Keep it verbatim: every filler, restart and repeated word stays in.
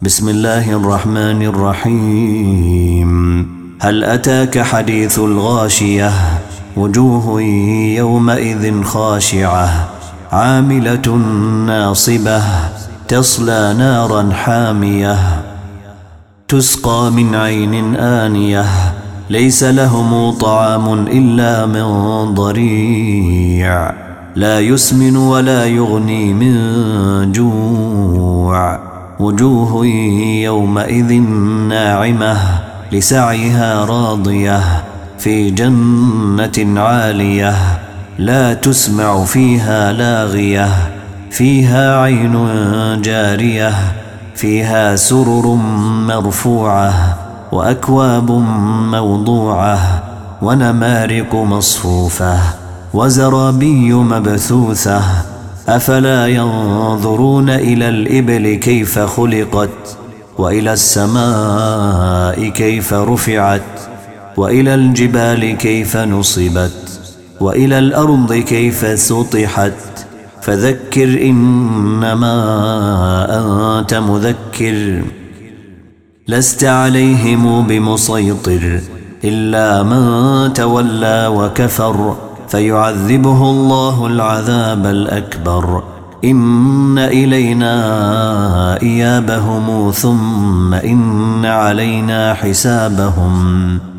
بسم الله الرحمن الرحيم. هل أتاك حديث الغاشية؟ وجوه يومئذ خاشعة عاملة ناصبة تصلى نارا حامية تسقى من عين آنية ليس لهم طعام إلا من ضريع لا يسمن ولا يغني من جوع. وجوه يومئذ ناعمة لسعيها راضية في جنة عالية لا تسمع فيها لاغية فيها عين جارية فيها سرر مرفوعة وأكواب موضوعة ونمارق مصفوفة وزرابي مبثوثة. أفلا ينظرون إلى الإبل كيف خلقت وإلى السماء كيف رفعت وإلى الجبال كيف نصبت وإلى الأرض كيف سطحت. فذكر إنما أنت مذكر لست عليهم بمسيطر إلا من تولى وكفر فيعذبه الله العذاب الأكبر. إن إلينا إيابهم ثم إن علينا حسابهم.